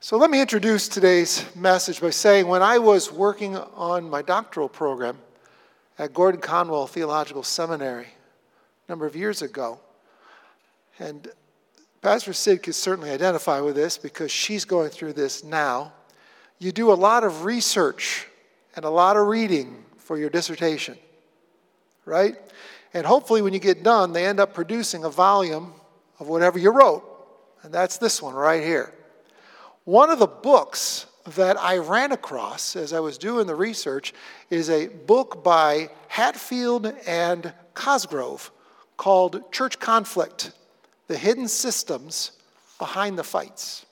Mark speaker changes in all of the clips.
Speaker 1: So let me introduce today's message by saying when I was working on my doctoral program at Gordon Conwell Theological Seminary a number of years ago, and Pastor Sid could certainly identify with this because she's going through this now, you do a lot of research and a lot of reading for your dissertation, right? And hopefully when you get done, they end up producing a volume of whatever you wrote, and that's this one right here. One of the books that I ran across as I was doing the research is a book by Hatfield and Cosgrove called Church Conflict: The Hidden Systems Behind the Fights.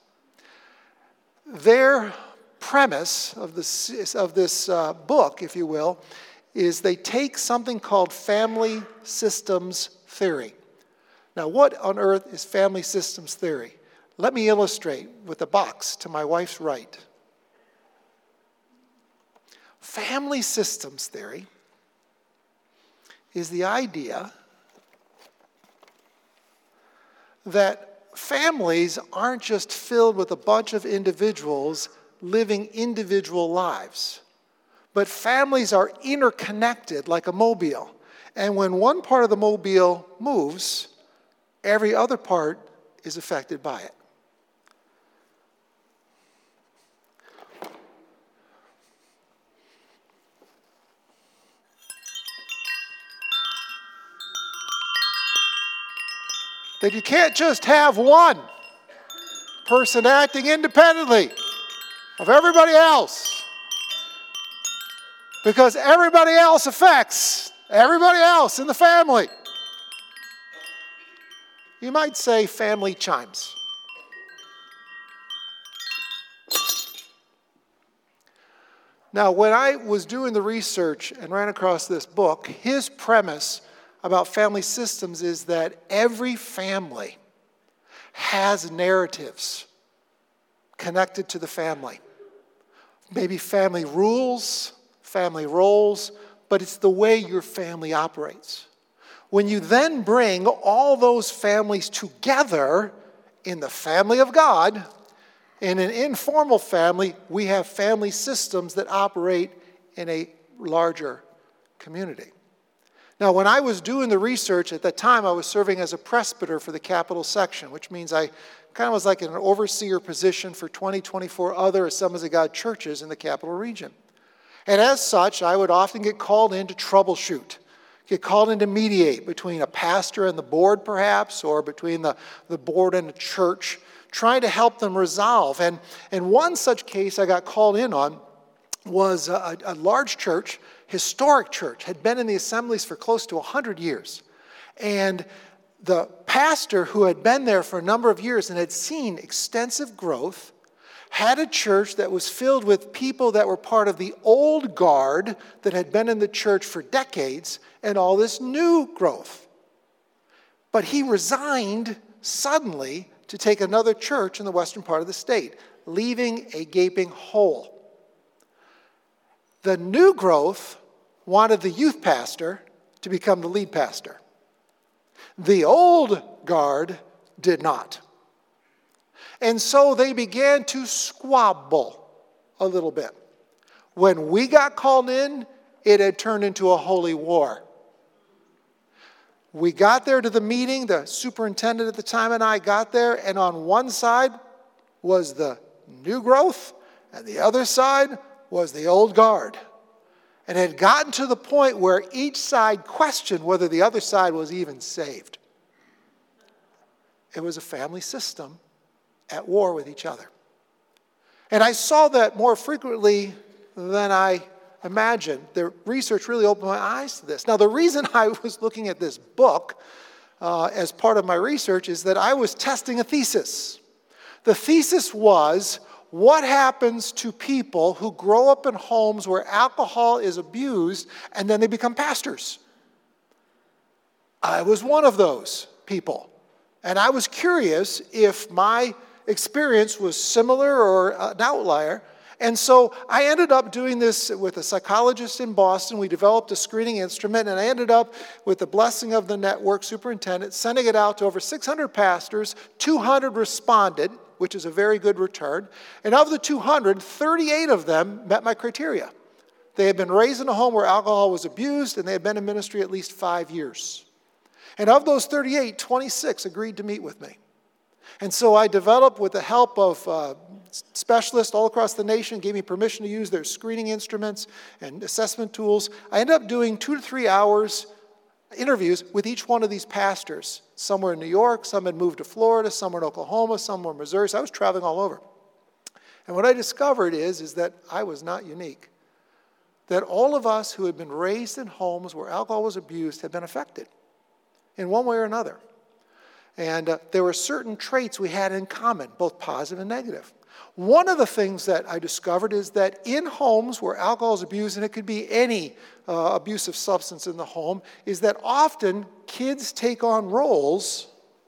Speaker 1: Their premise of this book, if you will, is they take something called family systems theory. Now, what on earth is family systems theory? Let me illustrate with the box to my wife's right. Family systems theory is the idea that families aren't just filled with a bunch of individuals living individual lives, but families are interconnected like a mobile. And when one part of the mobile moves, every other part is affected by it. That you can't just have one person acting independently of everybody else, because everybody else affects everybody else in the family. You might say family chimes. Now, when I was doing the research and ran across this book, his premise about family systems is that every family has narratives connected to the family. Maybe family rules, family roles, but it's the way your family operates. When you then bring all those families together in the family of God, in an informal family, we have family systems that operate in a larger community. Now, when I was doing the research, at that time I was serving as a presbyter for the Capital Section, which means I kind of was like in an overseer position for 24 other Assemblies of God churches in the Capital Region. And as such, I would often get called in to troubleshoot, get called in to mediate between a pastor and the board perhaps, or between the board and the church, trying to help them resolve. And one such case I got called in on was a large church, historic church, had been in the assemblies for close to 100 years. And the pastor who had been there for a number of years and had seen extensive growth had a church that was filled with people that were part of the old guard that had been in the church for decades and all this new growth. But he resigned suddenly to take another church in the western part of the state, leaving a gaping hole. The new growth wanted the youth pastor to become the lead pastor. The old guard did not. And so they began to squabble a little bit. When we got called in, it had turned into a holy war. We got there to the meeting, the superintendent at the time and I got there, and on one side was the new growth, and the other side was the old guard. And it had gotten to the point where each side questioned whether the other side was even saved. It was a family system at war with each other. And I saw that more frequently than I imagined. The research really opened my eyes to this. Now, the reason I was looking at this book as part of my research is that I was testing a thesis. The thesis was, what happens to people who grow up in homes where alcohol is abused and then they become pastors? I was one of those people. And I was curious if my experience was similar or an outlier. And so I ended up doing this with a psychologist in Boston. We developed a screening instrument, and I ended up, with the blessing of the network superintendent, sending it out to over 600 pastors. 200 responded. which is a very good return. And of the 200, 38 of them met my criteria. They had been raised in a home where alcohol was abused, and they had been in ministry at least 5 years. And of those 38, 26 agreed to meet with me. And so I developed, with the help of specialists all across the nation, gave me permission to use their screening instruments and assessment tools. I ended up doing 2 to 3 hours interviews with each one of these pastors. Some were in New York, some had moved to Florida, some were in Oklahoma, some were in Missouri. So I was traveling all over. And what I discovered is that I was not unique. That all of us who had been raised in homes where alcohol was abused had been affected in one way or another. And there were certain traits we had in common, both positive and negative. One of the things that I discovered is that in homes where alcohol is abused, and it could be any abusive substance in the home, is that often kids take on roles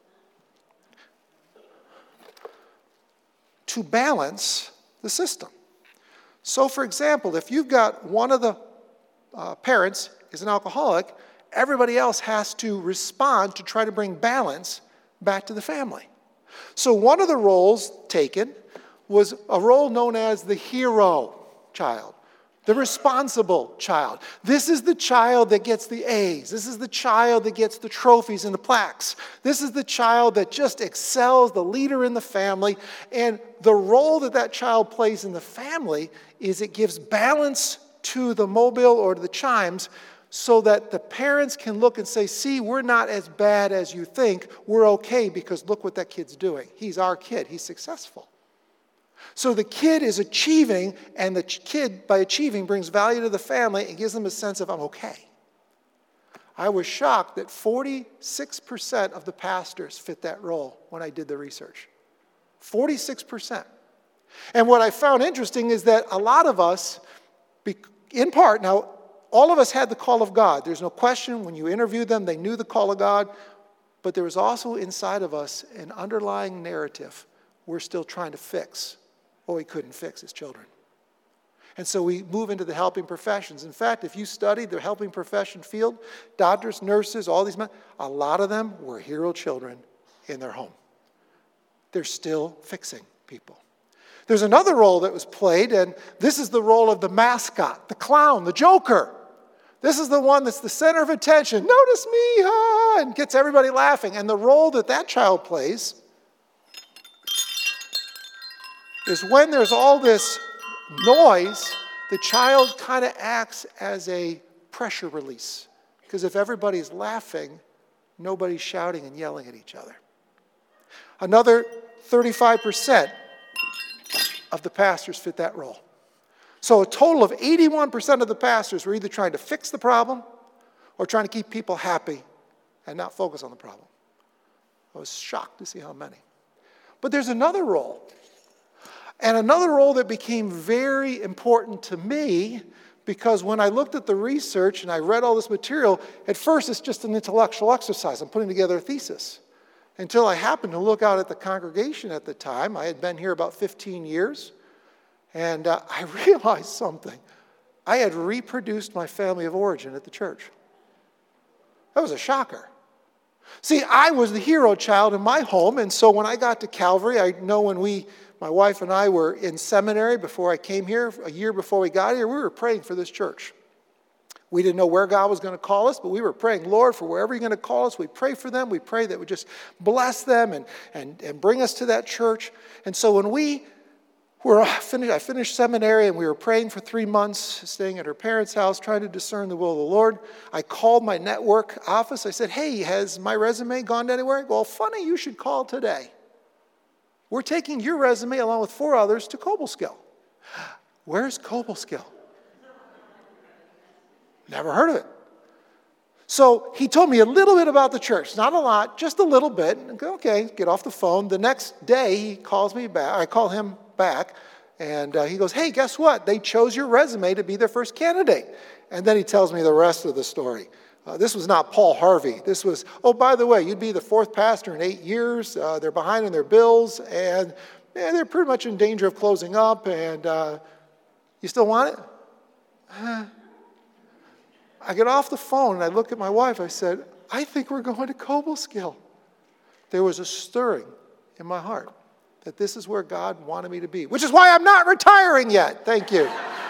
Speaker 1: to balance the system. So, for example, if you've got one of the parents is an alcoholic, everybody else has to respond to try to bring balance back to the family. So one of the roles taken was a role known as the hero child, the responsible child. This is the child that gets the A's. This is the child that gets the trophies and the plaques. This is the child that just excels, the leader in the family. And the role that that child plays in the family is it gives balance to the mobile or to the chimes, so that the parents can look and say, see, we're not as bad as you think. We're okay because look what that kid's doing. He's our kid. He's successful. So the kid is achieving, and the kid, by achieving, brings value to the family and gives them a sense of, I'm okay. I was shocked that 46% of the pastors fit that role when I did the research. 46%. And what I found interesting is that a lot of us, in part, now, all of us had the call of God. There's no question. When you interviewed them, they knew the call of God. But there was also inside of us an underlying narrative we're still trying to fix what we couldn't fix as children. And so we move into the helping professions. In fact, if you study the helping profession field, doctors, nurses, all these men, a lot of them were hero children in their home. They're still fixing people. There's another role that was played, and this is the role of the mascot, the clown, the joker. This is the one that's the center of attention. Notice me, and gets everybody laughing. And the role that that child plays is when there's all this noise, the child kind of acts as a pressure release. Because if everybody's laughing, nobody's shouting and yelling at each other. Another 35% of the pastors fit that role. So a total of 81% of the pastors were either trying to fix the problem or trying to keep people happy and not focus on the problem. I was shocked to see how many. But there's another role. And another role that became very important to me, because when I looked at the research and I read all this material, at first it's just an intellectual exercise. I'm putting together a thesis. Until I happened to look out at the congregation at the time. I had been here about 15 years. And I realized something. I had reproduced my family of origin at the church. That was a shocker. See, I was the hero child in my home, and so when I got to Calvary, I know when my wife and I were in seminary before I came here, a year before we got here, we were praying for this church. We didn't know where God was going to call us, but we were praying, Lord, for wherever you're going to call us, we pray for them. We pray that would just bless them and bring us to that church. And so when I finished seminary and we were praying for 3 months, staying at her parents' house, trying to discern the will of the Lord. I called my network office. I said, hey, has my resume gone anywhere? Well, funny, you should call today. We're taking your resume along with 4 others to Cobleskill. Where's Cobleskill? Never heard of it. So he told me a little bit about the church. Not a lot, just a little bit. Okay, get off the phone. The next day he calls me back. I call him back, and he goes, hey, guess what? They chose your resume to be their first candidate. And then he tells me the rest of the story. This was not Paul Harvey. This was, oh, by the way, you'd be the 4th pastor in 8 years. They're behind in their bills, and they're pretty much in danger of closing up, and you still want it? I get off the phone, and I look at my wife. I said, I think we're going to Cobleskill. There was a stirring in my heart. that this is where God wanted me to be, which is why I'm not retiring yet. Thank you.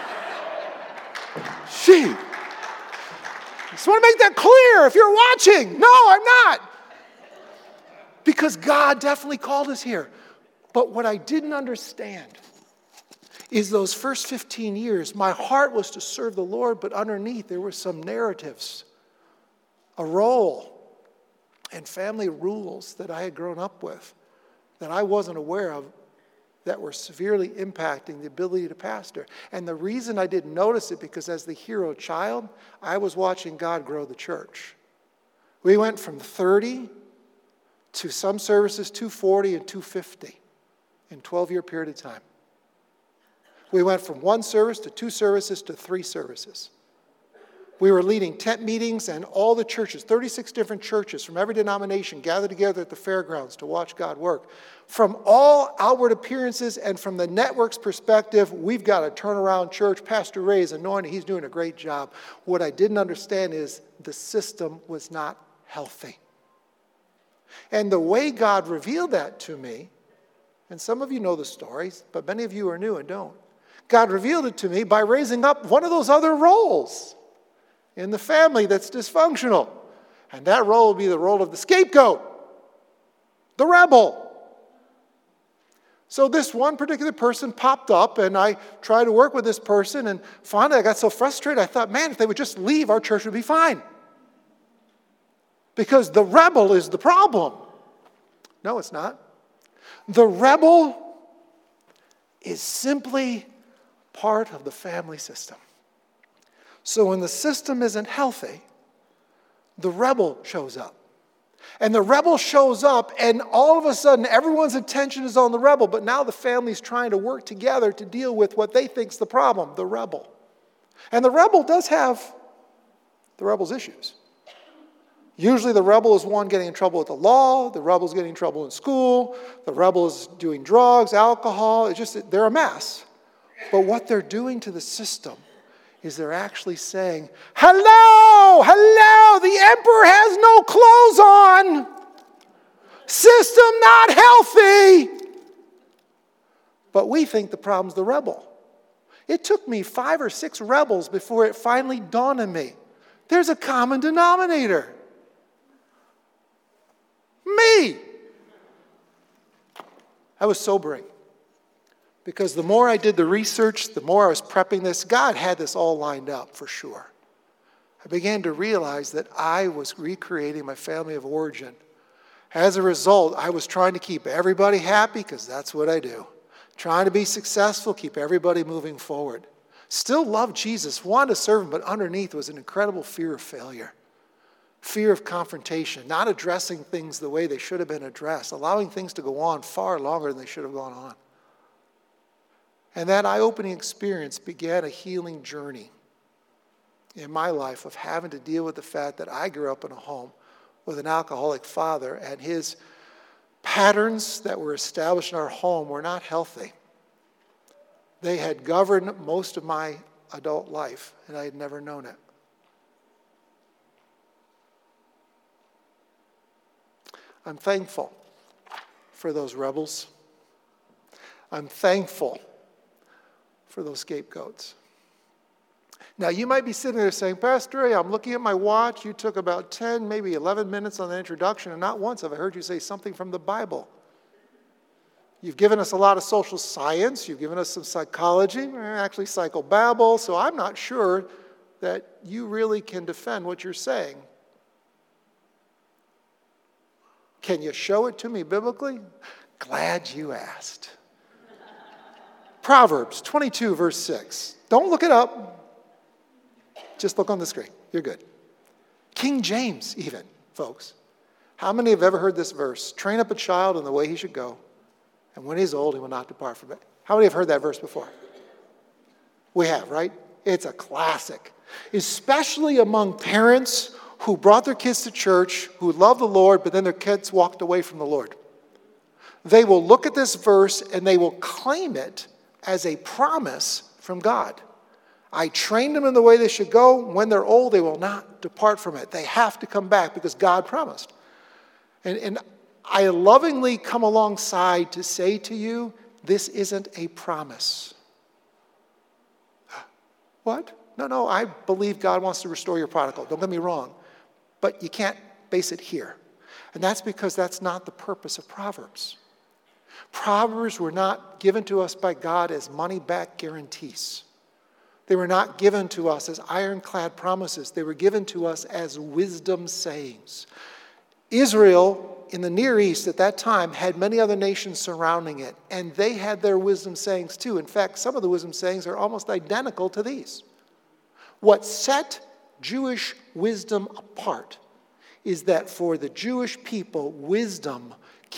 Speaker 1: Gee. Just want to make that clear if you're watching. No, I'm not. Because God definitely called us here. But what I didn't understand is those first 15 years, my heart was to serve the Lord, but underneath there were some narratives, a role, and family rules that I had grown up with that I wasn't aware of that were severely impacting the ability to pastor. And the reason I didn't notice it, because as the hero child, I was watching God grow the church. We went from 30 to some services 240 and 250 in a 12-year period of time. We went from 1 service to 2 services to 3 services. We were leading tent meetings, and all the churches, 36 different churches from every denomination, gathered together at the fairgrounds to watch God work. From all outward appearances and from the network's perspective, we've got a turnaround church. Pastor Ray is anointed. He's doing a great job. What I didn't understand is the system was not healthy. And the way God revealed that to me, and some of you know the stories, but many of you are new and don't. God revealed it to me by raising up one of those other roles in the family that's dysfunctional. And that role will be the role of the scapegoat, the rebel. So this one particular person popped up, and I tried to work with this person, and finally I got so frustrated, I thought, man, if they would just leave, our church would be fine. Because the rebel is the problem. No, it's not. The rebel is simply part of the family system. So when the system isn't healthy, the rebel shows up. And the rebel shows up, and all of a sudden, everyone's attention is on the rebel, but now the family's trying to work together to deal with what they think's the problem, the rebel. And the rebel does have the rebel's issues. Usually the rebel is one getting in trouble with the law, the rebel's getting in trouble in school, the rebel is doing drugs, alcohol, they're a mess. But what they're doing to the system is they're actually saying, hello, the emperor has no clothes on. System not healthy. But we think the problem's the rebel. It took me 5 or 6 rebels before it finally dawned on me. There's a common denominator. Me. That was sobering. Because the more I did the research, the more I was prepping this, God had this all lined up for sure. I began to realize that I was recreating my family of origin. As a result, I was trying to keep everybody happy, because that's what I do. Trying to be successful, keep everybody moving forward. Still loved Jesus, wanted to serve him, but underneath was an incredible fear of failure. Fear of confrontation, not addressing things the way they should have been addressed, allowing things to go on far longer than they should have gone on. And that eye-opening experience began a healing journey in my life of having to deal with the fact that I grew up in a home with an alcoholic father, and his patterns that were established in our home were not healthy. They had governed most of my adult life, and I had never known it. I'm thankful for those rebels. I'm thankful for those scapegoats. Now, you might be sitting there saying, Pastor Ray, I'm looking at my watch. You took about 10, maybe 11 minutes on the introduction, and not once have I heard you say something from the Bible. You've given us a lot of social science. You've given us some psychology, actually psychobabble, so I'm not sure that you really can defend what you're saying. Can you show it to me biblically? Glad you asked. Proverbs 22, verse 6. Don't look it up. Just look on the screen. You're good. King James even, folks. How many have ever heard this verse? Train up a child in the way he should go, and when he's old, he will not depart from it. How many have heard that verse before? We have, right? It's a classic. Especially among parents who brought their kids to church, who love the Lord, but then their kids walked away from the Lord. They will look at this verse and they will claim it as a promise from God. I trained them in the way they should go. When they're old, they will not depart from it. They have to come back because God promised. And I lovingly come alongside to say to you, this isn't a promise. What? No, I believe God wants to restore your prodigal. Don't get me wrong. But you can't base it here. And that's because that's not the purpose of Proverbs. Proverbs were not given to us by God as money-back guarantees. They were not given to us as ironclad promises. They were given to us as wisdom sayings. Israel in the Near East at that time had many other nations surrounding it, and they had their wisdom sayings too. In fact, some of the wisdom sayings are almost identical to these. What set Jewish wisdom apart is that for the Jewish people, wisdom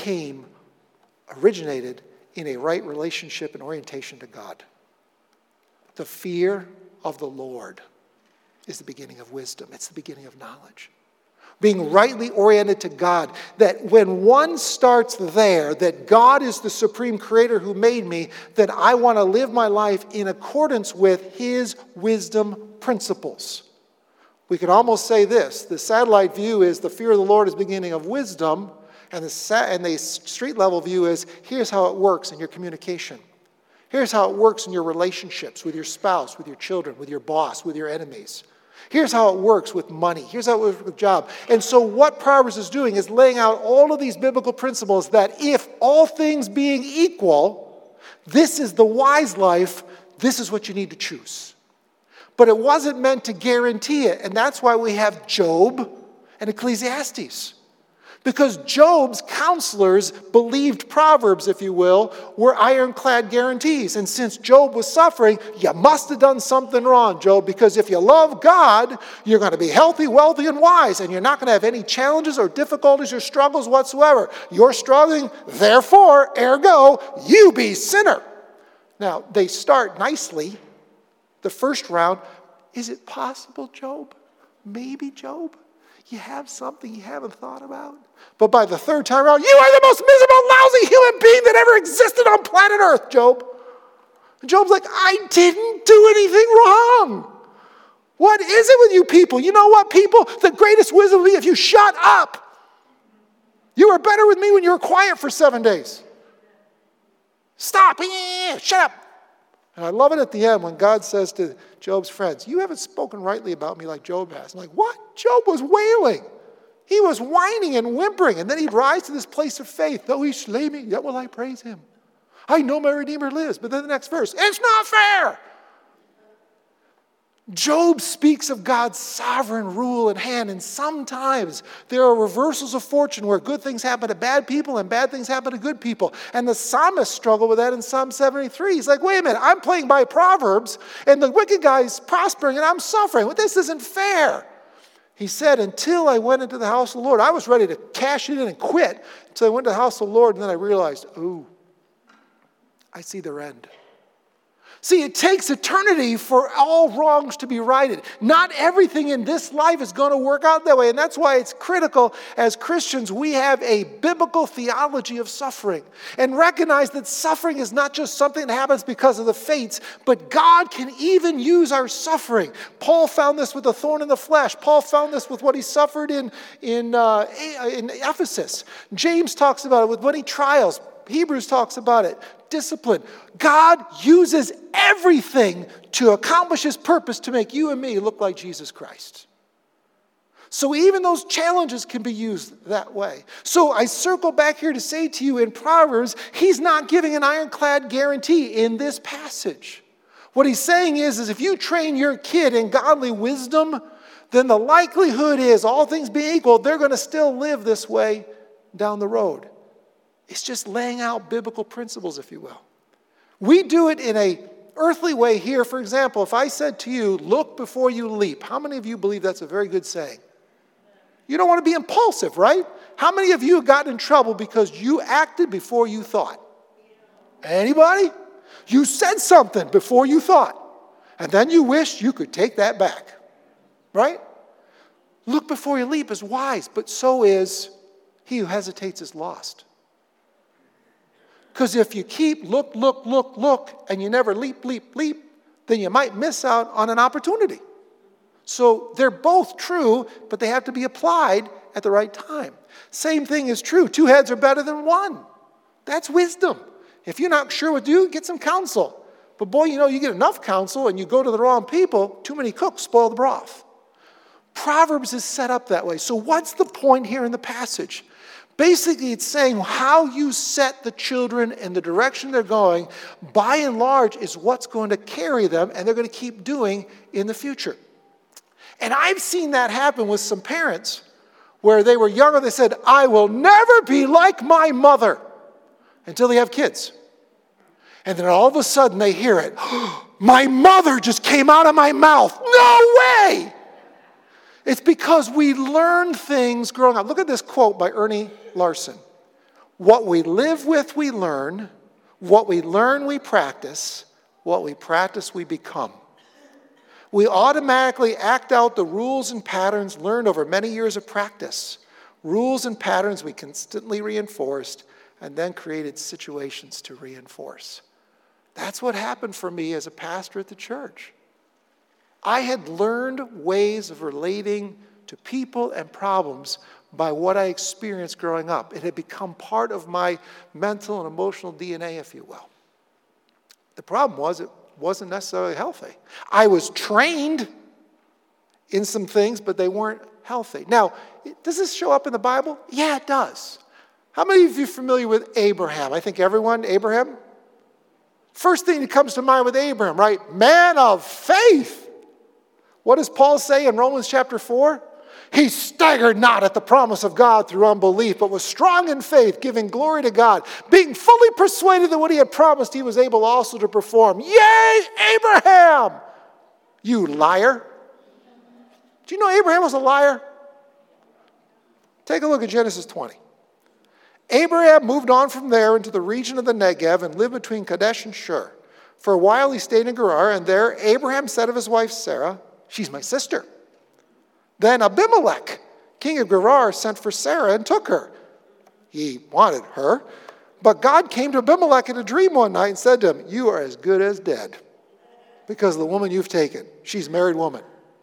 Speaker 1: originated in a right relationship and orientation to God. The fear of the Lord is the beginning of wisdom. It's the beginning of knowledge. Being rightly oriented to God, that when one starts there, that God is the supreme creator who made me, that I want to live my life in accordance with his wisdom principles. We could almost say this: the satellite view is the fear of the Lord is the beginning of wisdom, and the street level view is here's how it works in your communication. Here's how it works in your relationships with your spouse, with your children, with your boss, with your enemies. Here's how it works with money. Here's how it works with job. And so what Proverbs is doing is laying out all of these biblical principles that if all things being equal, this is the wise life, this is what you need to choose. But it wasn't meant to guarantee it. And that's why we have Job and Ecclesiastes. Because Job's counselors believed Proverbs, if you will, were ironclad guarantees. And since Job was suffering, you must have done something wrong, Job, because if you love God, you're going to be healthy, wealthy, and wise, and you're not going to have any challenges or difficulties or struggles whatsoever. You're struggling, therefore, ergo, you be sinner. Now, they start nicely. The first round, is it possible, Job? Maybe, Job? You have something you haven't thought about? But by the third time around, you are the most miserable, lousy human being that ever existed on planet Earth, Job. And Job's like, I didn't do anything wrong. What is it with you people? You know what, people? The greatest wisdom would be if you shut up. You were better with me when you were quiet for 7 days. Stop. Shut up. And I love it at the end when God says to Job's friends, you haven't spoken rightly about me like Job has. I'm like, what? Job was wailing. He was whining and whimpering. And then he'd rise to this place of faith. Though he slay me, yet will I praise him. I know my Redeemer lives. But then the next verse, it's not fair. Job speaks of God's sovereign rule and hand, and sometimes there are reversals of fortune where good things happen to bad people and bad things happen to good people. And the psalmist struggled with that in Psalm 73. He's like, wait a minute, I'm playing by Proverbs, and the wicked guy's prospering, and I'm suffering. Well, this isn't fair. He said, until I went into the house of the Lord, I was ready to cash it in and quit until I went to the house of the Lord, and then I realized, ooh, I see their end. See, it takes eternity for all wrongs to be righted. Not everything in this life is going to work out that way. And that's why it's critical as Christians we have a biblical theology of suffering. And recognize that suffering is not just something that happens because of the fates, but God can even use our suffering. Paul found this with the thorn in the flesh. Paul found this with what he suffered in Ephesus. James talks about it with many trials. Hebrews talks about it. Discipline. God uses everything to accomplish his purpose to make you and me look like Jesus Christ. So even those challenges can be used that way. So I circle back here to say to you in Proverbs, he's not giving an ironclad guarantee in this passage. What he's saying is if you train your kid in godly wisdom, then the likelihood is, all things being equal, they're going to still live this way down the road. It's just laying out biblical principles, if you will. We do it in an earthly way here. For example, if I said to you, look before you leap, how many of you believe that's a very good saying? You don't want to be impulsive, right? How many of you have gotten in trouble because you acted before you thought? Anybody? You said something before you thought, and then you wish you could take that back, right? Look before you leap is wise, but so is he who hesitates is lost. Because if you keep look, and you never leap, then you might miss out on an opportunity. So they're both true, but they have to be applied at the right time. Same thing is true. 2 heads are better than 1. That's wisdom. If you're not sure what to do, get some counsel. But boy, you get enough counsel and you go to the wrong people, too many cooks spoil the broth. Proverbs is set up that way. So what's the point here in the passage? Basically, it's saying how you set the children in the direction they're going, by and large, is what's going to carry them and they're going to keep doing in the future. And I've seen that happen with some parents where they were younger. They said, I will never be like my mother, until they have kids. And then all of a sudden they hear it. My mother just came out of my mouth. No way! It's because we learn things growing up. Look at this quote by Ernie Larson. What we live with, we learn. What we learn, we practice. What we practice, we become. We automatically act out the rules and patterns learned over many years of practice. Rules and patterns we constantly reinforced and then created situations to reinforce. That's what happened for me as a pastor at the church. I had learned ways of relating to people and problems by what I experienced growing up. It had become part of my mental and emotional DNA, if you will. The problem was it wasn't necessarily healthy. I was trained in some things, but they weren't healthy. Now, does this show up in the Bible? Yeah, it does. How many of you are familiar with Abraham? I think everyone, Abraham? First thing that comes to mind with Abraham, right? Man of faith. What does Paul say in Romans chapter 4? He staggered not at the promise of God through unbelief, but was strong in faith, giving glory to God, being fully persuaded that what he had promised he was able also to perform. Yay, Abraham! You liar. Do you know Abraham was a liar? Take a look at Genesis 20. Abraham moved on from there into the region of the Negev and lived between Kadesh and Shur. For a while he stayed in Gerar, and there Abraham said of his wife Sarah, she's my sister. Then Abimelech, king of Gerar, sent for Sarah and took her. He wanted her. But God came to Abimelech in a dream one night and said to him, you are as good as dead because of the woman you've taken. She's a married woman.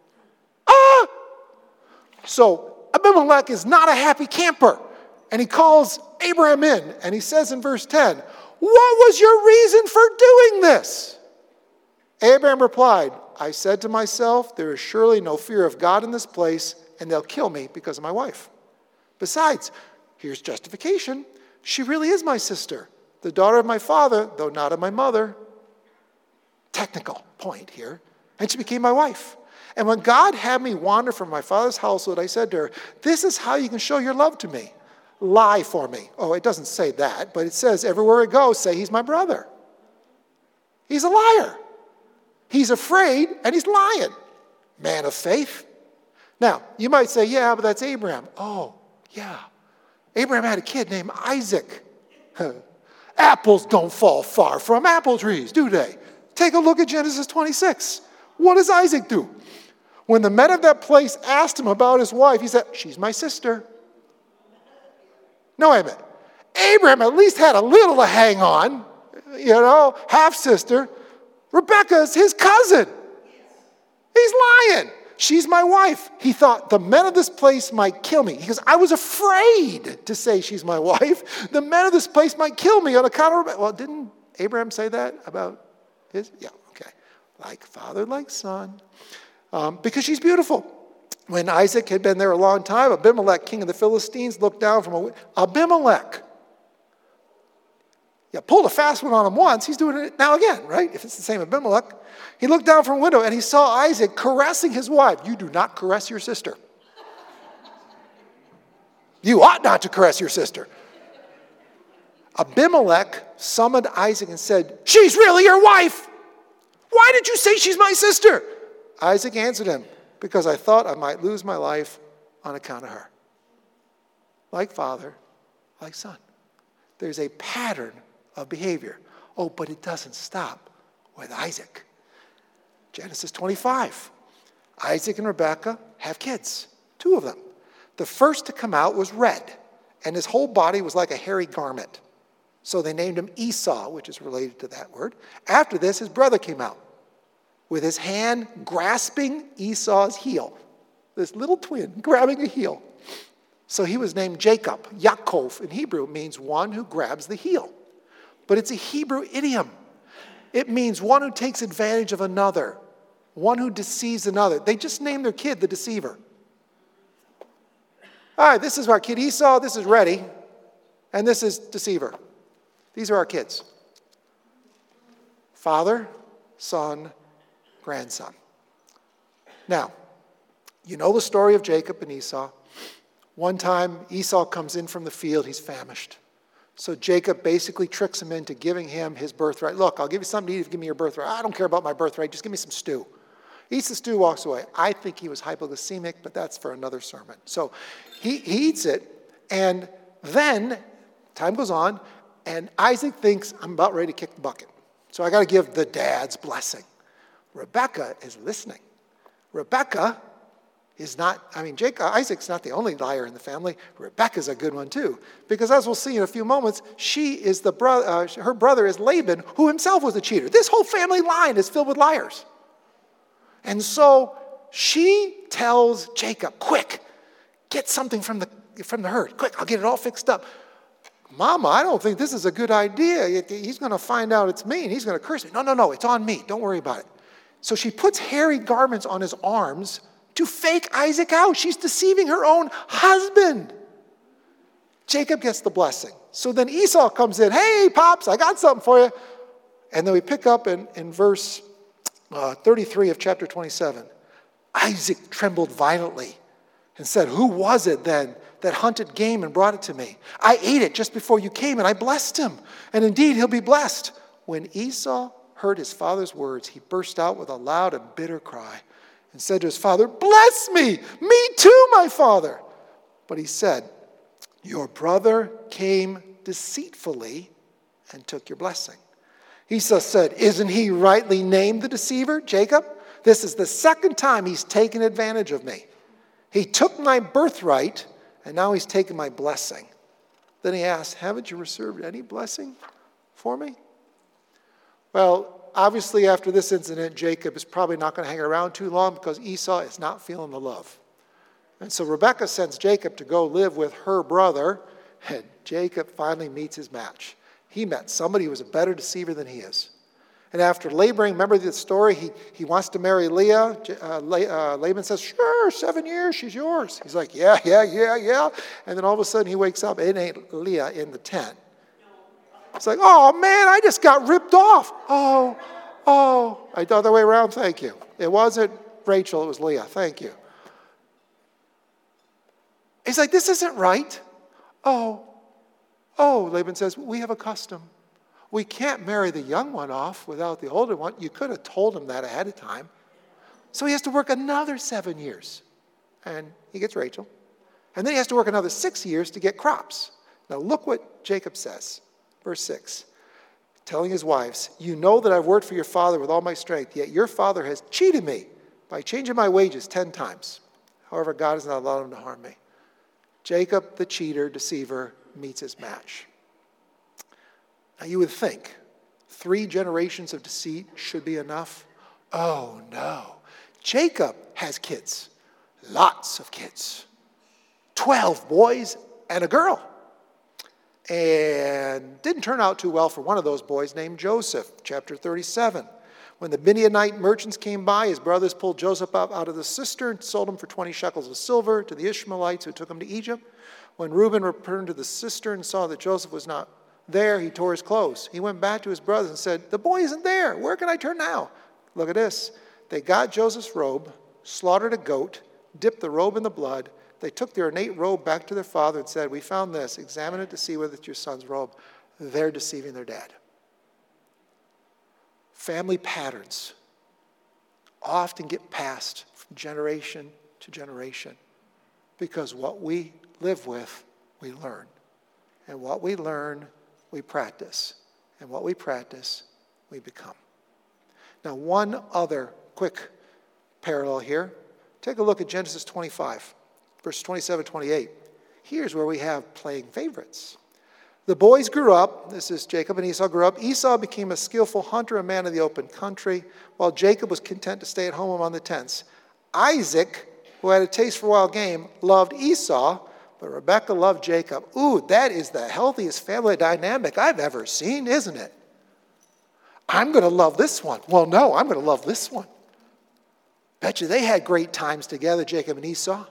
Speaker 1: So Abimelech is not a happy camper. And he calls Abraham in, and he says in verse 10, what was your reason for doing this? Abraham replied, I said to myself, there is surely no fear of God in this place, and they'll kill me because of my wife. Besides, here's justification. She really is my sister, the daughter of my father, though not of my mother. Technical point here. And she became my wife. And when God had me wander from my father's household, I said to her, this is how you can show your love to me. Lie for me. Oh, it doesn't say that, but it says everywhere it goes, say he's my brother. He's a liar. He's afraid and he's lying. Man of faith. Now, you might say, yeah, but that's Abraham. Oh, yeah. Abraham had a kid named Isaac. Apples don't fall far from apple trees, do they? Take a look at Genesis 26. What does Isaac do? When the men of that place asked him about his wife, he said, she's my sister. No, wait a minute. Abraham at least had a little to hang on, half-sister. Rebekah's his cousin. He's lying. She's my wife. He thought the men of this place might kill me. He goes, I was afraid to say she's my wife. The men of this place might kill me on account of Rebekah. Well, didn't Abraham say that about his? Yeah, okay. Like father, like son. Because she's beautiful. When Isaac had been there a long time, Abimelech, king of the Philistines, looked down from Abimelech. Yeah, pulled a fast one on him once. He's doing it now again, right? If it's the same Abimelech. He looked down from a window and he saw Isaac caressing his wife. You do not caress your sister. You ought not to caress your sister. Abimelech summoned Isaac and said, she's really your wife. Why did you say she's my sister? Isaac answered him, because I thought I might lose my life on account of her. Like father, like son. There's a pattern of behavior. Oh, but it doesn't stop with Isaac. Genesis 25. Isaac and Rebekah have kids, 2 of them. The first to come out was red, and his whole body was like a hairy garment. So they named him Esau, which is related to that word. After this, his brother came out, with his hand grasping Esau's heel. This little twin grabbing a heel. So he was named Jacob. Yaakov in Hebrew means one who grabs the heel. But it's a Hebrew idiom. It means one who takes advantage of another, one who deceives another. They just named their kid the deceiver. All right, this is our kid Esau, this is Ready, and this is Deceiver. These are our kids. Father, son, grandson. Now, you know the story of Jacob and Esau. One time, Esau comes in from the field, he's famished. So Jacob basically tricks him into giving him his birthright. Look, I'll give you something to eat if you give me your birthright. I don't care about my birthright, just give me some stew. Eats the stew, walks away. I think he was hypoglycemic, but that's for another sermon. So he eats it, and then time goes on, and Isaac thinks, I'm about ready to kick the bucket. So I got to give the dad's blessing. Rebekah is listening. Rebekah is not, Isaac's not the only liar in the family. Rebekah's a good one too. Because as we'll see in a few moments, she is her brother is Laban, who himself was a cheater. This whole family line is filled with liars. And so she tells Jacob, quick, get something from the herd. Quick, I'll get it all fixed up. Mama, I don't think this is a good idea. He's going to find out it's me and he's going to curse me. No, it's on me. Don't worry about it. So she puts hairy garments on his arms to fake Isaac out. She's deceiving her own husband. Jacob gets the blessing. So then Esau comes in. Hey, Pops, I got something for you. And then we pick up in verse 33 of chapter 27. Isaac trembled violently and said, who was it then that hunted game and brought it to me? I ate it just before you came and I blessed him. And indeed, he'll be blessed. When Esau heard his father's words, he burst out with a loud and bitter cry and said to his father, bless me, me too, my father. But he said, your brother came deceitfully and took your blessing. Esau said, isn't he rightly named the deceiver, Jacob? This is the second time he's taken advantage of me. He took my birthright, and now he's taken my blessing. Then he asked, haven't you reserved any blessing for me? Well, obviously after this incident, Jacob is probably not going to hang around too long because Esau is not feeling the love. And so Rebekah sends Jacob to go live with her brother, and Jacob finally meets his match. He met somebody who was a better deceiver than he is. And after laboring, remember the story? He wants to marry Leah. Laban says, sure, 7 years, she's yours. He's like, yeah. And then all of a sudden he wakes up, it ain't Leah in the tent. It's like, oh man, I just got ripped off. Oh, the other way around, thank you. It wasn't Rachel, it was Leah, thank you. He's like, this isn't right. Oh, Laban says, we have a custom. We can't marry the young one off without the older one. You could have told him that ahead of time. So he has to work another 7 years. And he gets Rachel. And then he has to work another 6 years to get crops. Now look what Jacob says. Verse 6. Telling his wives, you know that I've worked for your father with all my strength, yet your father has cheated me by changing my wages 10 times. However, God has not allowed him to harm me. Jacob, the cheater, deceiver, meets his match. Now you would think 3 generations of deceit should be enough. Oh no. Jacob has kids. Lots of kids. 12 boys and a girl. And didn't turn out too well for one of those boys named Joseph, chapter 37. When the Midianite merchants came by, his brothers pulled Joseph up out of the cistern, sold him for 20 shekels of silver to the Ishmaelites who took him to Egypt. When Reuben returned to the cistern and saw that Joseph was not there, he tore his clothes. He went back to his brothers and said, the boy isn't there. Where can I turn now? Look at this. They got Joseph's robe, slaughtered a goat, dipped the robe in the blood. They took their ornate robe back to their father and said, we found this. Examine it to see whether it's your son's robe. They're deceiving their dad. Family patterns often get passed from generation to generation because what we live with, we learn. And what we learn, we practice. And what we practice, we become. Now, one other quick parallel here. Take a look at Genesis 25, verse 27, 28. Here's where we have playing favorites. The boys grew up. This is Jacob and Esau grew up. Esau became a skillful hunter, a man of the open country, while Jacob was content to stay at home among the tents. Isaac, who had a taste for wild game, loved Esau, but Rebekah loved Jacob. Ooh, that is the healthiest family dynamic I've ever seen, isn't it? I'm going to love this one. Well, no, I'm going to love this one. Bet you they had great times together, Jacob and Esau.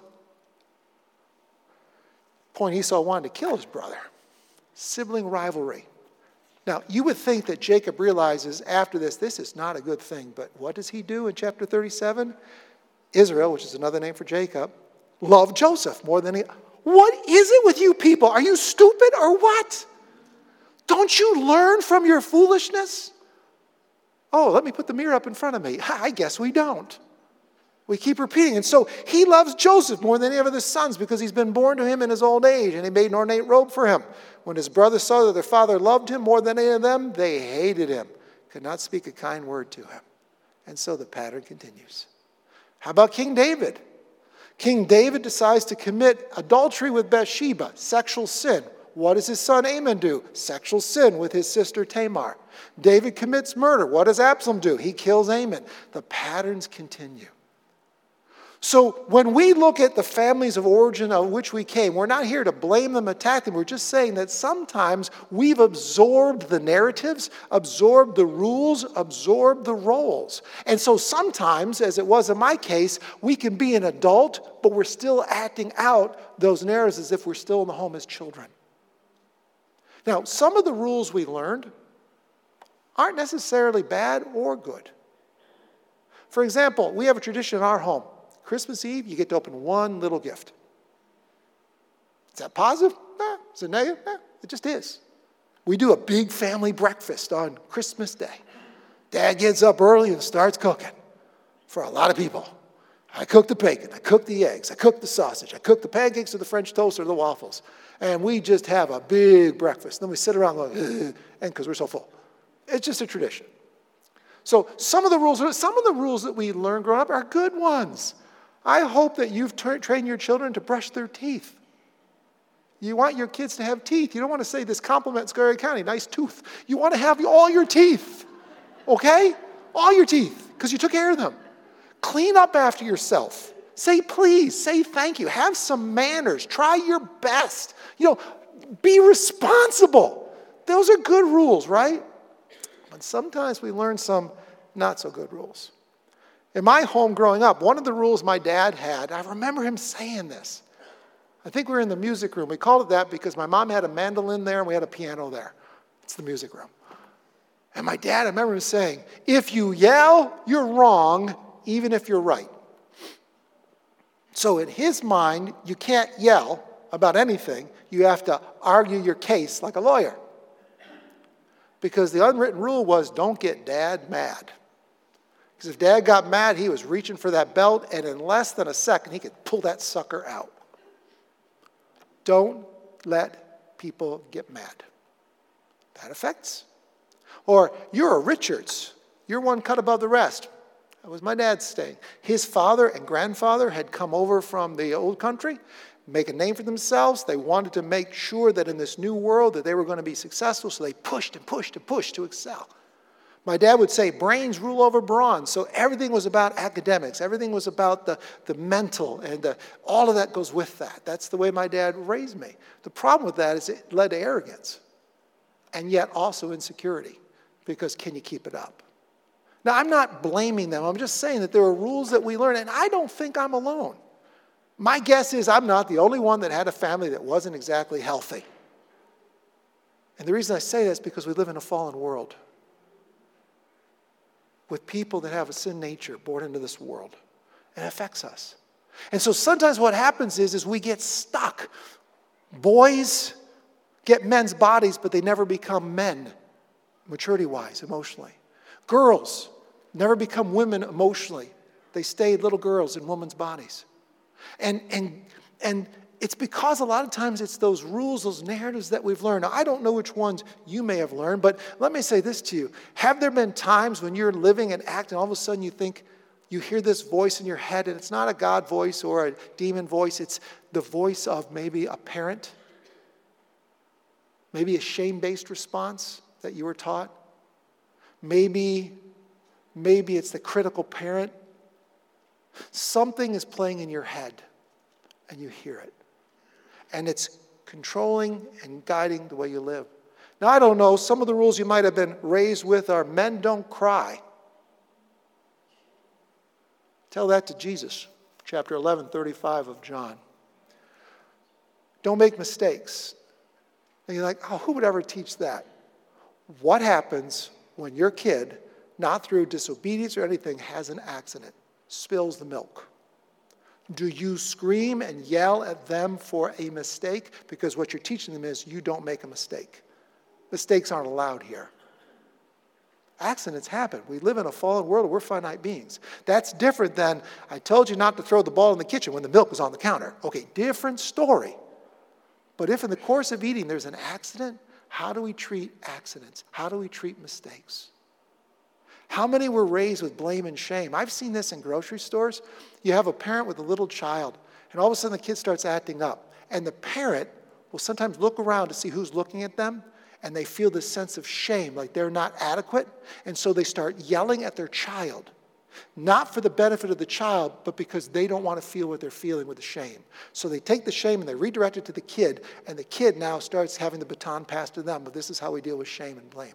Speaker 1: Point, Esau wanted to kill his brother. Sibling rivalry. Now, you would think that Jacob realizes after this is not a good thing, but what does he do in chapter 37? Israel, which is another name for Jacob, loved Joseph more than he... What is it with you people? Are you stupid or what? Don't you learn from your foolishness? Oh, let me put the mirror up in front of me. I guess we don't. We keep repeating. And so he loves Joseph more than any of his sons because he's been born to him in his old age, and he made an ornate robe for him. When his brothers saw that their father loved him more than any of them, they hated him, could not speak a kind word to him. And so the pattern continues. How about King David? King David decides to commit adultery with Bathsheba, sexual sin. What does his son Amnon do? Sexual sin with his sister Tamar. David commits murder. What does Absalom do? He kills Amnon. The patterns continue. So when we look at the families of origin of which we came, we're not here to blame them, attack them. We're just saying that sometimes we've absorbed the narratives, absorbed the rules, absorbed the roles. And so sometimes, as it was in my case, we can be an adult, but we're still acting out those narratives as if we're still in the home as children. Now, some of the rules we learned aren't necessarily bad or good. For example, we have a tradition in our home. Christmas Eve, you get to open one little gift. Is that positive? Is it negative? It just is. We do a big family breakfast on Christmas Day. Dad gets up early and starts cooking for a lot of people. I cook the bacon, I cook the eggs, I cook the sausage, I cook the pancakes or the French toast or the waffles. And we just have a big breakfast. Then we sit around going, and because we're so full. It's just a tradition. So some of the rules that we learn growing up are good ones. I hope that you've trained your children to brush their teeth. You want your kids to have teeth. You don't want to say this compliment Scurry County, nice tooth. You want to have all your teeth, okay? All your teeth, because you took care of them. Clean up after yourself. Say please, say thank you. Have some manners. Try your best. Be responsible. Those are good rules, right? But sometimes we learn some not so good rules. In my home growing up, one of the rules my dad had, I remember him saying this. I think we were in the music room. We called it that because my mom had a mandolin there and we had a piano there. It's the music room. And my dad, I remember him saying, if you yell, you're wrong, even if you're right. So in his mind, you can't yell about anything. You have to argue your case like a lawyer. Because the unwritten rule was don't get Dad mad. Because if Dad got mad, he was reaching for that belt, and in less than a second, he could pull that sucker out. Don't let people get mad. That affects. Or you're a Richards. You're one cut above the rest. That was my dad's saying. His father and grandfather had come over from the old country, make a name for themselves. They wanted to make sure that in this new world that they were going to be successful, so they pushed and pushed and pushed to excel. My dad would say, brains rule over brawn. So everything was about academics. Everything was about the mental, and all of that goes with that. That's the way my dad raised me. The problem with that is it led to arrogance, and yet also insecurity, because can you keep it up? Now, I'm not blaming them. I'm just saying that there are rules that we learn, and I don't think I'm alone. My guess is I'm not the only one that had a family that wasn't exactly healthy. And the reason I say that is because we live in a fallen world with people that have a sin nature born into this world. It affects us. And so sometimes what happens is we get stuck. Boys get men's bodies, but they never become men, maturity-wise, emotionally. Girls never become women emotionally. They stay little girls in women's bodies. And it's because a lot of times it's those rules, those narratives that we've learned. Now, I don't know which ones you may have learned, but let me say this to you. Have there been times when you're living and acting, all of a sudden you think, you hear this voice in your head, and it's not a God voice or a demon voice, it's the voice of maybe a parent? Maybe a shame-based response that you were taught. Maybe it's the critical parent. Something is playing in your head, and you hear it. And it's controlling and guiding the way you live. Now, I don't know, some of the rules you might have been raised with are men don't cry. Tell that to Jesus, chapter 11, 35 of John. Don't make mistakes. And you're like, oh, who would ever teach that? What happens when your kid, not through disobedience or anything, has an accident, spills the milk? Do you scream and yell at them for a mistake? Because what you're teaching them is you don't make a mistake. Mistakes aren't allowed here. Accidents happen. We live in a fallen world. We're finite beings. That's different than, I told you not to throw the ball in the kitchen when the milk was on the counter. Okay, different story. But if in the course of eating there's an accident, how do we treat accidents? How do we treat mistakes? How many were raised with blame and shame? I've seen this in grocery stores. You have a parent with a little child, and all of a sudden the kid starts acting up. And the parent will sometimes look around to see who's looking at them, and they feel this sense of shame, like they're not adequate. And so they start yelling at their child, not for the benefit of the child, but because they don't want to feel what they're feeling with the shame. So they take the shame and they redirect it to the kid, and the kid now starts having the baton passed to them. But this is how we deal with shame and blame.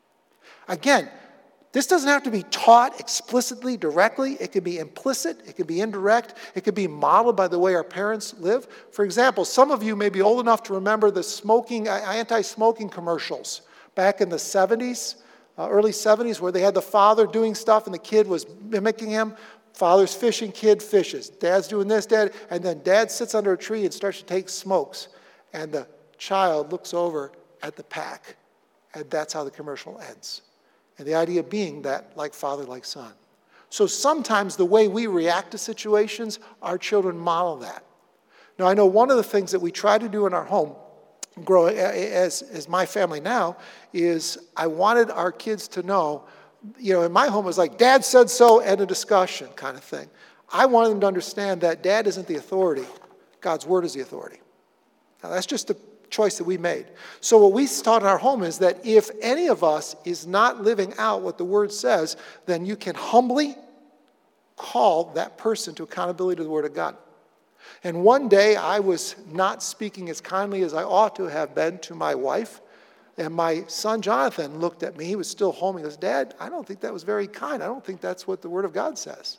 Speaker 1: Again, this doesn't have to be taught explicitly, directly. It can be implicit. It can be indirect. It can be modeled by the way our parents live. For example, some of you may be old enough to remember the anti-smoking commercials back in the 70s, early 70s, where they had the father doing stuff and the kid was mimicking him. Father's fishing, kid fishes. Dad's doing this, dad. And then dad sits under a tree and starts to take smokes. And the child looks over at the pack. And that's how the commercial ends. And the idea being that like father, like son. So sometimes the way we react to situations, our children model that. Now, I know one of the things that we try to do in our home, growing as my family now, is I wanted our kids to know, in my home it was like, Dad said so, end of discussion kind of thing. I wanted them to understand that Dad isn't the authority. God's word is the authority. Now, that's just a choice that we made. So what we taught in our home is that if any of us is not living out what the word says, then you can humbly call that person to accountability to the word of God. And one day I was not speaking as kindly as I ought to have been to my wife, and my son Jonathan looked at me. He was still home. He goes, Dad, I don't think that was very kind. I don't think that's what the word of God says.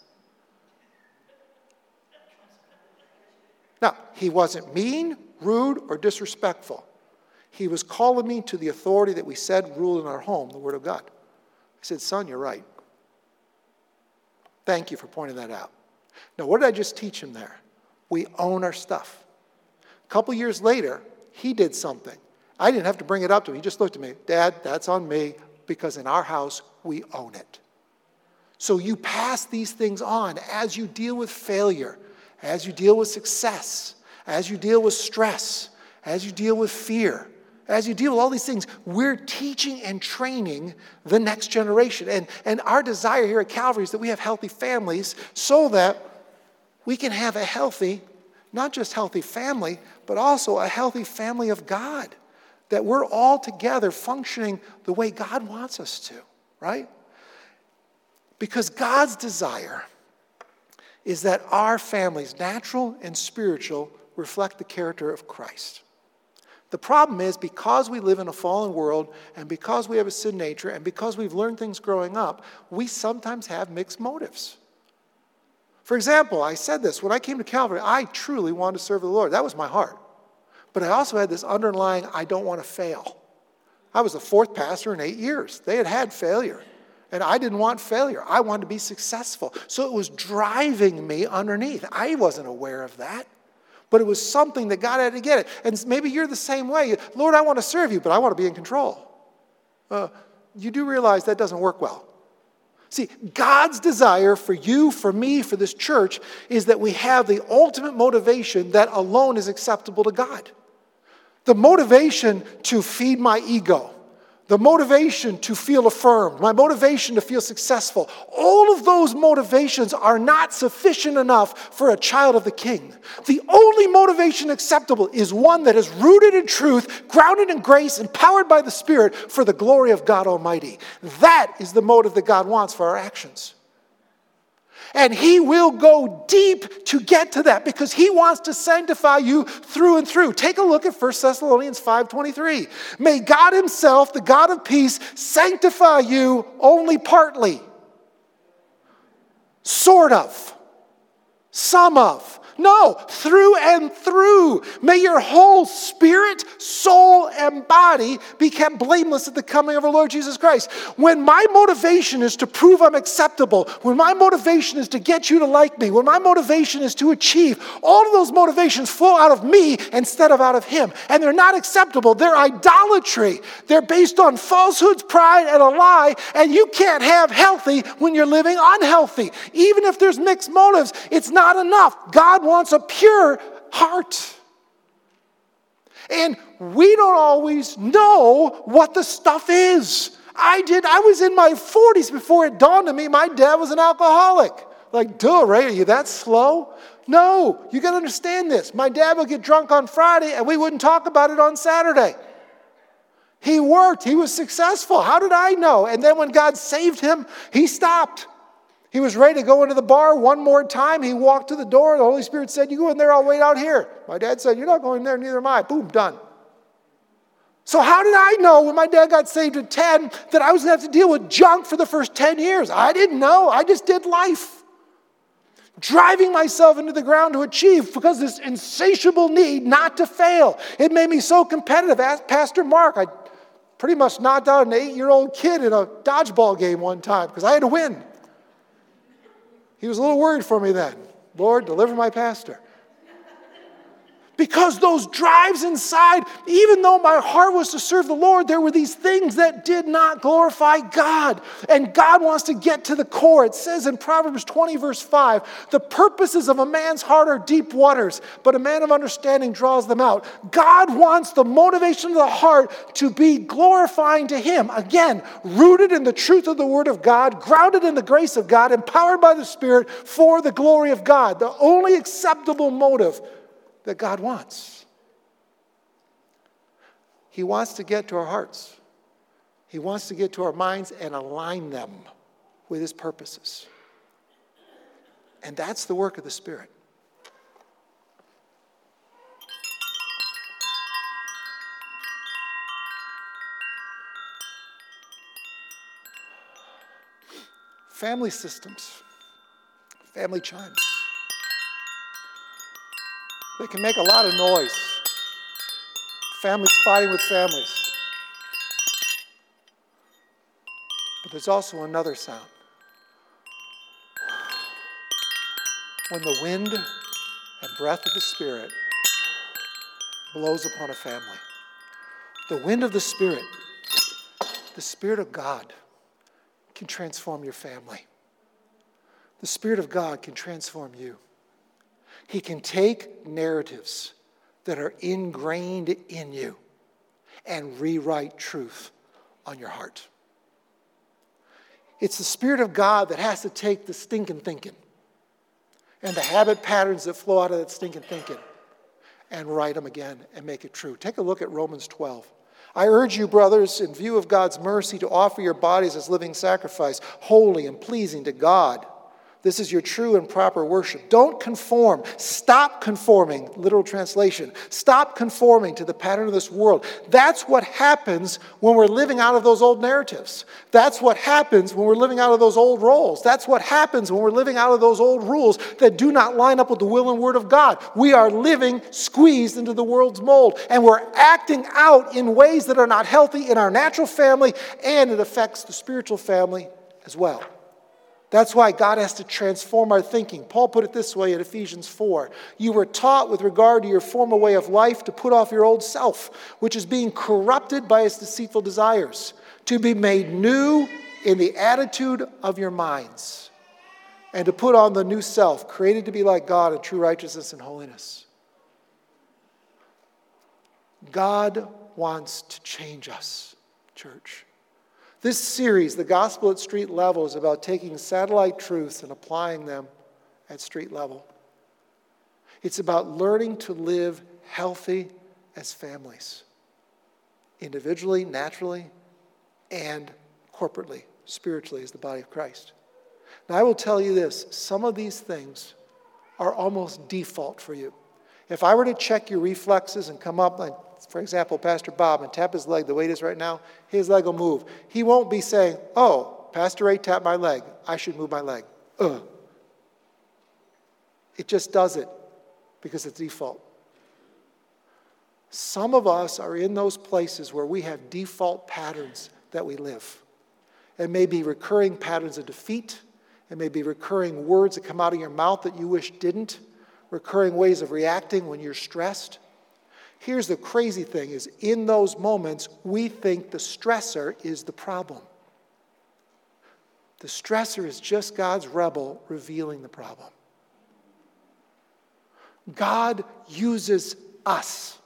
Speaker 1: Now, he wasn't mean, rude, or disrespectful. He was calling me to the authority that we said ruled in our home, the Word of God. I said, son, you're right. Thank you for pointing that out. Now, what did I just teach him there? We own our stuff. A couple years later, he did something. I didn't have to bring it up to him. He just looked at me. Dad, that's on me, because in our house, we own it. So you pass these things on as you deal with failure, as you deal with success, as you deal with stress, as you deal with fear, as you deal with all these things. We're teaching and training the next generation. And our desire here at Calvary is that we have healthy families so that we can have a healthy, not just healthy family, but also a healthy family of God. That we're all together functioning the way God wants us to, right? Because God's desire is that our families, natural and spiritual, reflect the character of Christ. The problem is, because we live in a fallen world, and because we have a sin nature, and because we've learned things growing up, we sometimes have mixed motives. For example, I said this, when I came to Calvary, I truly wanted to serve the Lord. That was my heart. But I also had this underlying, I don't want to fail. I was the fourth pastor in 8 years. They had had failure. And I didn't want failure. I wanted to be successful. So it was driving me underneath. I wasn't aware of that. But it was something that God had to get it. And maybe you're the same way. Lord, I want to serve you, but I want to be in control. You do realize that doesn't work well. See, God's desire for you, for me, for this church, is that we have the ultimate motivation that alone is acceptable to God. The motivation to feed my ego, the motivation to feel affirmed, my motivation to feel successful, all of those motivations are not sufficient enough for a child of the King. The only motivation acceptable is one that is rooted in truth, grounded in grace, empowered by the Spirit for the glory of God Almighty. That is the motive that God wants for our actions. And He will go deep to get to that because He wants to sanctify you through and through. Take a look at 1 Thessalonians 5:23. May God Himself, the God of peace, sanctify you only partly. Sort of. Some of. No, through and through. May your whole spirit, soul, and body be kept blameless at the coming of our Lord Jesus Christ. When my motivation is to prove I'm acceptable, when my motivation is to get you to like me, when my motivation is to achieve, all of those motivations flow out of me instead of out of Him. And they're not acceptable. They're idolatry. They're based on falsehoods, pride, and a lie. And you can't have healthy when you're living unhealthy. Even if there's mixed motives, it's not enough. God wants a pure heart. And we don't always know what the stuff is. I was in my 40s before it dawned on me my dad was an alcoholic. Like, duh, right? Are you that slow? No, you got to understand this. My dad would get drunk on Friday and we wouldn't talk about it on Saturday. He worked. He was successful. How did I know? And then when God saved him, he stopped. He was ready to go into the bar one more time. He walked to the door. The Holy Spirit said, you go in there, I'll wait out here. My dad said, you're not going there, neither am I. Boom, done. So how did I know when my dad got saved at 10 that I was going to have to deal with junk for the first 10 years? I didn't know. I just did life. Driving myself into the ground to achieve because this insatiable need not to fail. It made me so competitive. Ask Pastor Mark. I pretty much knocked out an 8-year-old kid in a dodgeball game one time because I had to win. He was a little worried for me then. Lord, deliver my pastor. Because those drives inside, even though my heart was to serve the Lord, there were these things that did not glorify God. And God wants to get to the core. It says in Proverbs 20, verse 5, the purposes of a man's heart are deep waters, but a man of understanding draws them out. God wants the motivation of the heart to be glorifying to Him. Again, rooted in the truth of the Word of God, grounded in the grace of God, empowered by the Spirit for the glory of God. The only acceptable motive that God wants. He wants to get to our hearts. He wants to get to our minds and align them with His purposes. And that's the work of the Spirit. Family systems, family chimes. They can make a lot of noise. Families fighting with families. But there's also another sound. When the wind and breath of the Spirit blows upon a family. The wind of the Spirit of God, can transform your family. The Spirit of God can transform you. He can take narratives that are ingrained in you and rewrite truth on your heart. It's the Spirit of God that has to take the stinking thinking and the habit patterns that flow out of that stinking thinking and write them again and make it true. Take a look at Romans 12. I urge you, brothers, in view of God's mercy, to offer your bodies as living sacrifice, holy and pleasing to God. This is your true and proper worship. Don't conform. Stop conforming, literal translation. Stop conforming to the pattern of this world. That's what happens when we're living out of those old narratives. That's what happens when we're living out of those old roles. That's what happens when we're living out of those old rules that do not line up with the will and word of God. We are living squeezed into the world's mold, and we're acting out in ways that are not healthy in our natural family, and it affects the spiritual family as well. That's why God has to transform our thinking. Paul put it this way in Ephesians 4. You were taught with regard to your former way of life to put off your old self, which is being corrupted by its deceitful desires, to be made new in the attitude of your minds, and to put on the new self, created to be like God in true righteousness and holiness. God wants to change us. church. This series, The Gospel at Street Level, is about taking satellite truths and applying them at street level. It's about learning to live healthy as families, individually, naturally, and corporately, spiritually, as the body of Christ. Now, I will tell you this, some of these things are almost default for you. If I were to check your reflexes and come up, like, for example, Pastor Bob, and tap his leg the way it is right now, his leg will move. He won't be saying, oh, Pastor Ray tapped my leg. I should move my leg. It just does it because it's default. Some of us are in those places where we have default patterns that we live. It may be recurring patterns of defeat. It may be recurring words that come out of your mouth that you wish didn't. Recurring ways of reacting when you're stressed. Here's the crazy thing is in those moments, we think the stressor is the problem. The stressor is just God's rebel revealing the problem. God uses us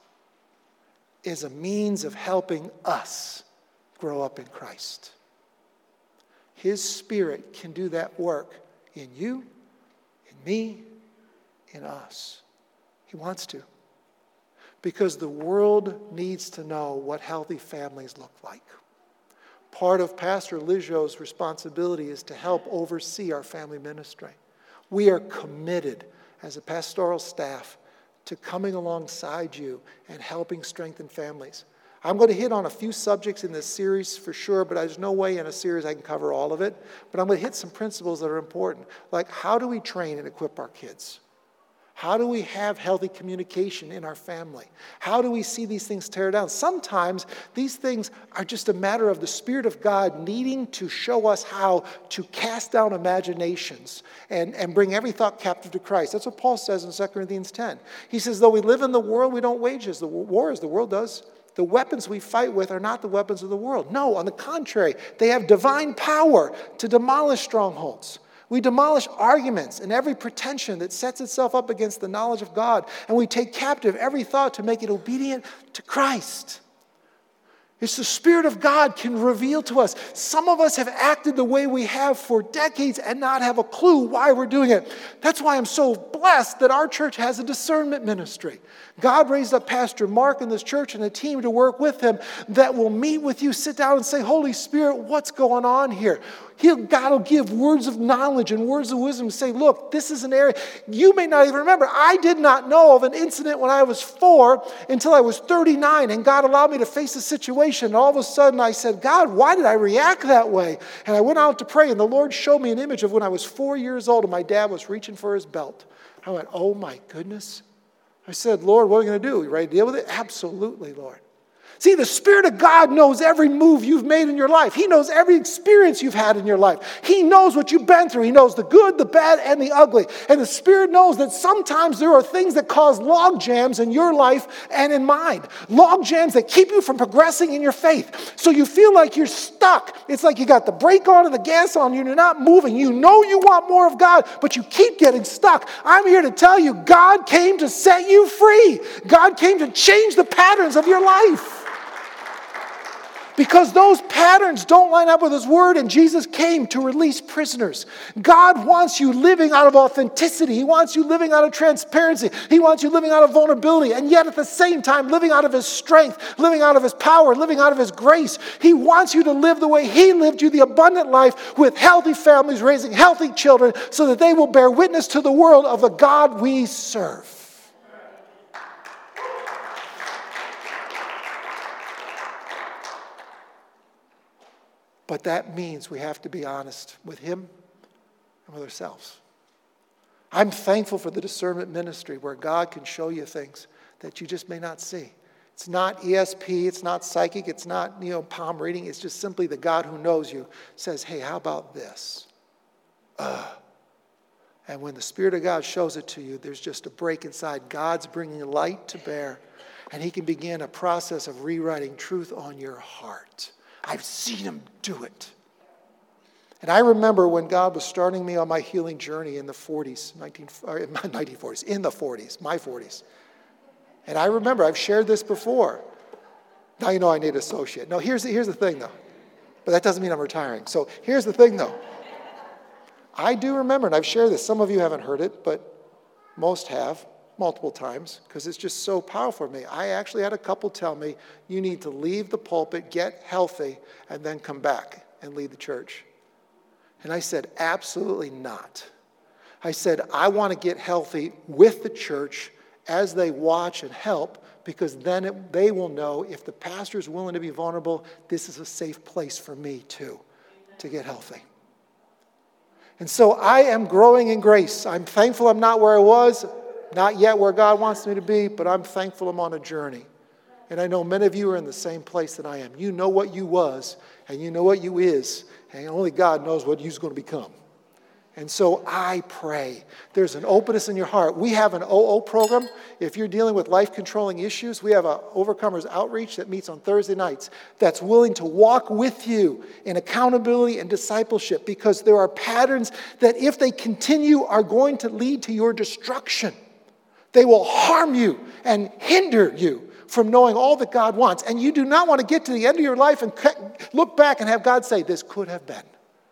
Speaker 1: as a means of helping us grow up in Christ. His Spirit can do that work in you, in me, in us. He wants to. Because the world needs to know what healthy families look like. Part of Pastor Lijo's responsibility is to help oversee our family ministry. We are committed as a pastoral staff to coming alongside you and helping strengthen families. I'm going to hit on a few subjects in this series for sure, but there's no way in a series I can cover all of it. But I'm going to hit some principles that are important, like how do we train and equip our kids? How do we have healthy communication in our family? How do we see these things tear down? Sometimes these things are just a matter of the Spirit of God needing to show us how to cast down imaginations and bring every thought captive to Christ. That's what Paul says in 2 Corinthians 10. He says, though we live in the world, we don't wage the war as the world does. The weapons we fight with are not the weapons of the world. No, on the contrary, they have divine power to demolish strongholds. We demolish arguments and every pretension that sets itself up against the knowledge of God. And we take captive every thought to make it obedient to Christ. It's the Spirit of God can reveal to us. Some of us have acted the way we have for decades and not have a clue why we're doing it. That's why I'm so blessed that our church has a discernment ministry. God raised up Pastor Mark in this church and a team to work with him that will meet with you, sit down and say, Holy Spirit, what's going on here? God will give words of knowledge and words of wisdom to say, look, this is an area you may not even remember. I did not know of an incident when I was 4 until I was 39, and God allowed me to face a situation. And all of a sudden I said, God, why did I react that way? And I went out to pray, and the Lord showed me an image of when I was 4 years old and my dad was reaching for his belt. I went, oh my goodness. I said, Lord, what are we going to do? You ready to deal with it? Absolutely, Lord. See, the Spirit of God knows every move you've made in your life. He knows every experience you've had in your life. He knows what you've been through. He knows the good, the bad, and the ugly. And the Spirit knows that sometimes there are things that cause log jams in your life and in mine. Log jams that keep you from progressing in your faith. So you feel like you're stuck. It's like you got the brake on and the gas on, and you're not moving. You know you want more of God, but you keep getting stuck. I'm here to tell you, God came to set you free. God came to change the patterns of your life. Because those patterns don't line up with His Word, and Jesus came to release prisoners. God wants you living out of authenticity. He wants you living out of transparency. He wants you living out of vulnerability, and yet at the same time living out of His strength, living out of His power, living out of His grace. He wants you to live the way He lived you, the abundant life with healthy families, raising healthy children, so that they will bear witness to the world of the God we serve. But that means we have to be honest with Him and with ourselves. I'm thankful for the discernment ministry where God can show you things that you just may not see. It's not ESP, it's not psychic, it's not palm reading. It's just simply the God who knows you says, hey, how about this? And when the Spirit of God shows it to you, there's just a break inside. God's bringing light to bear, and He can begin a process of rewriting truth on your heart. I've seen Him do it. And I remember when God was starting me on my healing journey in the 40s, in the 40s, my 40s. And I remember, I've shared this before, Now you know I need an associate. No, here's the thing, though. But that doesn't mean I'm retiring. So here's the thing, though. I do remember, and I've shared this. Some of you haven't heard it, but most have multiple times because it's just so powerful for me. I actually had a couple tell me, you need to leave the pulpit, get healthy, and then come back and lead the church. And I said, absolutely not. I said, I want to get healthy with the church as they watch and help, because then they will know if the pastor is willing to be vulnerable, this is a safe place for me too, to get healthy. And so I am growing in grace. I'm thankful I'm not where I was, not yet where God wants me to be, but I'm thankful I'm on a journey. And I know many of you are in the same place that I am. You know what you was, and you know what you is, and only God knows what you's going to become. And so I pray there's an openness in your heart. We have an OO program. If you're dealing with life-controlling issues, we have an Overcomers Outreach that meets on Thursday nights that's willing to walk with you in accountability and discipleship, because there are patterns that, if they continue, are going to lead to your destruction. They will harm you and hinder you from knowing all that God wants. And you do not want to get to the end of your life and look back and have God say, this could have been.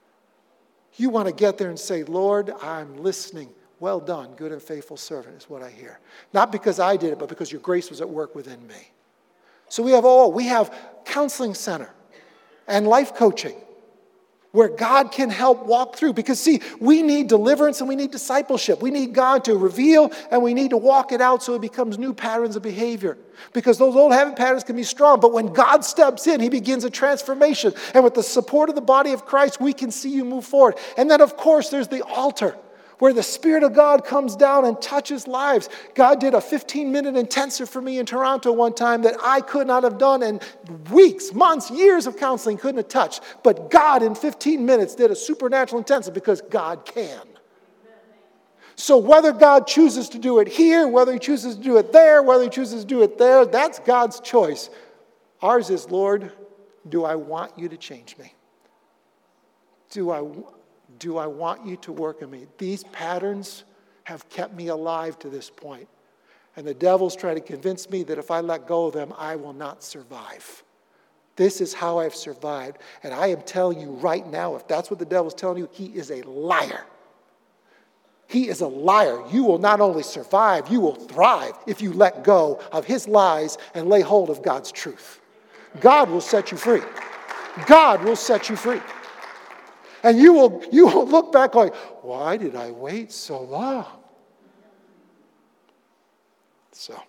Speaker 1: You want to get there and say, Lord, I'm listening. Well done, good and faithful servant, is what I hear. Not because I did it, but because your grace was at work within me. So we have counseling center and life coaching where God can help walk through. Because, see, we need deliverance and we need discipleship. We need God to reveal and we need to walk it out so it becomes new patterns of behavior. Because those old habit patterns can be strong, but when God steps in, he begins a transformation. And with the support of the body of Christ, we can see you move forward. And then, of course, there's the altar, where the Spirit of God comes down and touches lives. God did a 15-minute intensive for me in Toronto one time that I could not have done, and weeks, months, years of counseling couldn't have touched. But God in 15 minutes did a supernatural intensive, because God can. So whether God chooses to do it here, whether he chooses to do it there, whether he chooses to do it there, that's God's choice. Ours is, Lord, do I want you to change me? Do I want you to work in me? These patterns have kept me alive to this point. And the devil's trying to convince me that if I let go of them, I will not survive. This is how I've survived. And I am telling you right now, if that's what the devil's telling you, he is a liar. He is a liar. You will not only survive, you will thrive if you let go of his lies and lay hold of God's truth. God will set you free. God will set you free. And you will look back going, why did I wait so long? So.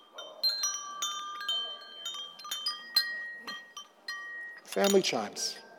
Speaker 1: Family chimes.